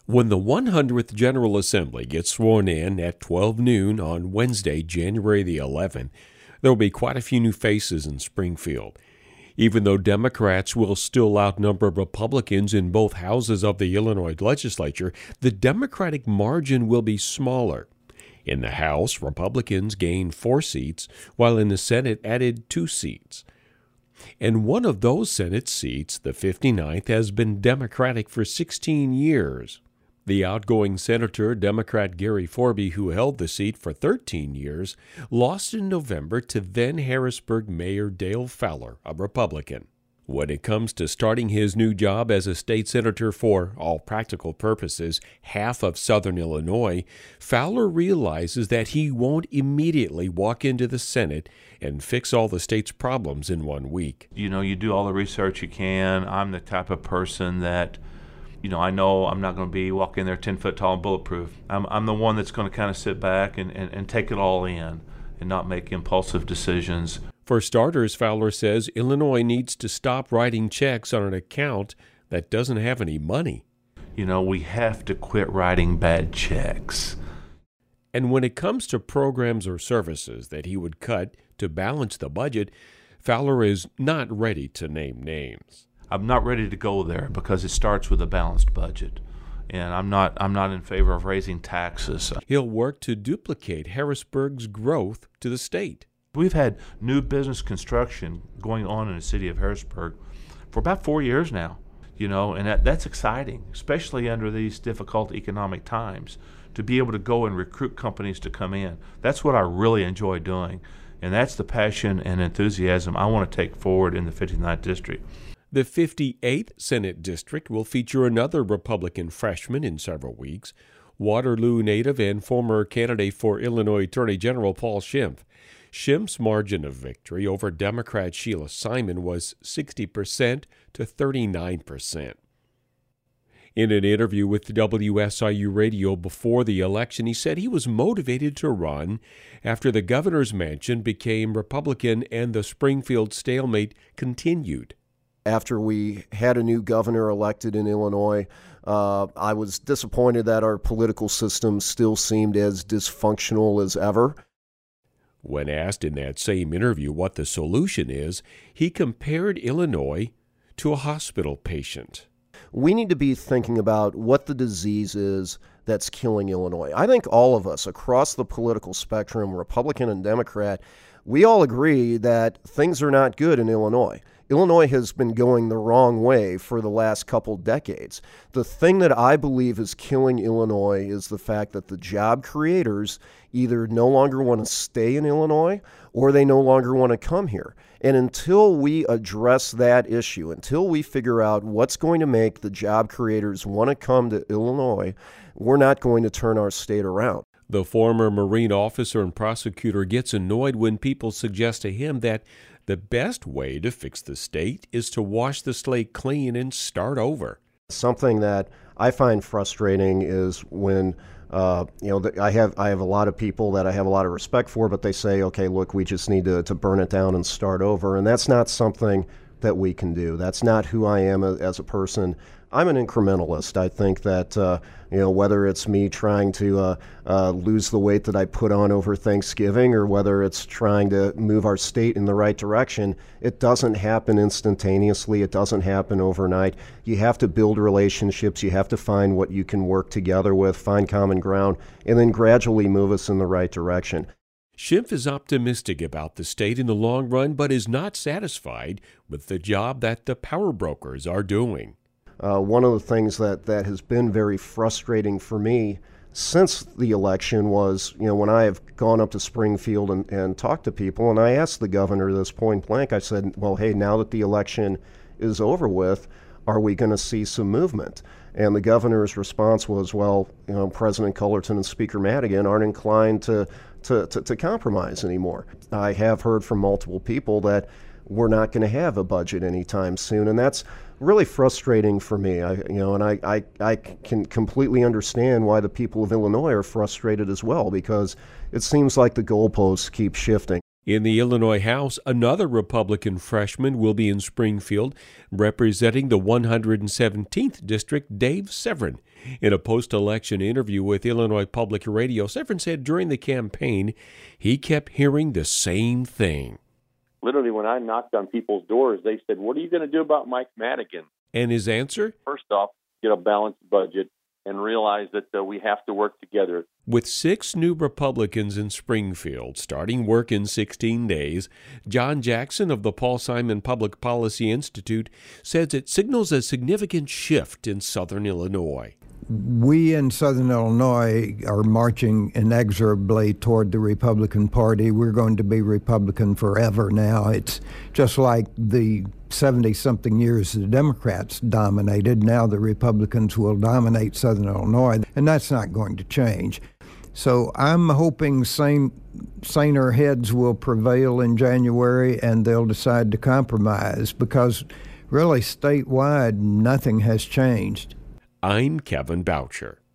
When the 100th General Assembly gets sworn in at 12 noon on Wednesday, January the 11th, there will be quite a few new faces in Springfield. Even though Democrats will still outnumber Republicans in both houses of the Illinois legislature, the Democratic margin will be smaller. In the House, Republicans gained 4 seats, while in the Senate added 2 seats. And one of those Senate seats, the 59th, has been Democratic for 16 years. The outgoing Senator, Democrat Gary Forby, who held the seat for 13 years, lost in November to then Harrisburg Mayor Dale Fowler, a Republican. When it comes to starting his new job as a state senator for all practical purposes, half of southern Illinois, Fowler realizes that he won't immediately walk into the Senate and fix all the state's problems in 1 week. You do all the research you can. I'm the type of person that I know I'm not going to be walking there 10 foot tall and bulletproof. I'm the one that's going to kind of sit back and take it all in and not make impulsive decisions. For starters, Fowler says Illinois needs to stop writing checks on an account that doesn't have any money. We have to quit writing bad checks. And when it comes to programs or services that he would cut to balance the budget, Fowler is not ready to name names. I'm not ready to go there because it starts with a balanced budget, and I'm not in favor of raising taxes. He'll work to duplicate Harrisburg's growth to the state. We've had new business construction going on in the city of Harrisburg for about 4 years now, and that's exciting, especially under these difficult economic times, to be able to go and recruit companies to come in. That's what I really enjoy doing, and that's the passion and enthusiasm I want to take forward in the 59th District. The 58th Senate District will feature another Republican freshman in several weeks, Waterloo native and former candidate for Illinois Attorney General Paul Schimpf. Schimpf's margin of victory over Democrat Sheila Simon was 60% to 39%. In an interview with WSIU Radio before the election, he said he was motivated to run after the governor's mansion became Republican and the Springfield stalemate continued. After we had a new governor elected in Illinois, I was disappointed that our political system still seemed as dysfunctional as ever. When asked in that same interview what the solution is, he compared Illinois to a hospital patient. We need to be thinking about what the disease is that's killing Illinois. I think all of us across the political spectrum, Republican and Democrat, we all agree that things are not good in Illinois. Illinois has been going the wrong way for the last couple decades. The thing that I believe is killing Illinois is the fact that the job creators either no longer want to stay in Illinois or they no longer want to come here. And until we address that issue, until we figure out what's going to make the job creators want to come to Illinois, we're not going to turn our state around. The former Marine officer and prosecutor gets annoyed when people suggest to him that the best way to fix the state is to wash the slate clean and start over. Something that I find frustrating is when I have a lot of people that I have a lot of respect for, but they say, okay, look, we just need to burn it down and start over. And that's not something that we can do. That's not who I am as a person. I'm an incrementalist. I think that, whether it's me trying to lose the weight that I put on over Thanksgiving or whether it's trying to move our state in the right direction, it doesn't happen instantaneously. It doesn't happen overnight. You have to build relationships. You have to find what you can work together with, find common ground, and then gradually move us in the right direction. Schimpf is optimistic about the state in the long run, but is not satisfied with the job that the power brokers are doing. One of the things that has been very frustrating for me since the election was, when I have gone up to Springfield and talked to people, and I asked the governor this point blank, I said, well, hey, now that the election is over with, are we going to see some movement? And the governor's response was, well, President Cullerton and Speaker Madigan aren't inclined to compromise anymore. I have heard from multiple people that we're not going to have a budget anytime soon, and that's really frustrating for me. I can completely understand why the people of Illinois are frustrated as well, because it seems like the goalposts keep shifting. In the Illinois House, another Republican freshman will be in Springfield, representing the 117th District, Dave Severin. In a post-election interview with Illinois Public Radio, Severin said during the campaign he kept hearing the same thing. Literally, when I knocked on people's doors, they said, "What are you going to do about Mike Madigan?" And his answer? First off, get a balanced budget and realize that we have to work together. With 6 new Republicans in Springfield starting work in 16 days, John Jackson of the Paul Simon Public Policy Institute says it signals a significant shift in southern Illinois. We in southern Illinois are marching inexorably toward the Republican Party. We're going to be Republican forever now. It's just like the 70-something years the Democrats dominated. Now the Republicans will dominate southern Illinois, and that's not going to change. So I'm hoping saner heads will prevail in January and they'll decide to compromise, because really statewide nothing has changed. I'm Kevin Boucher.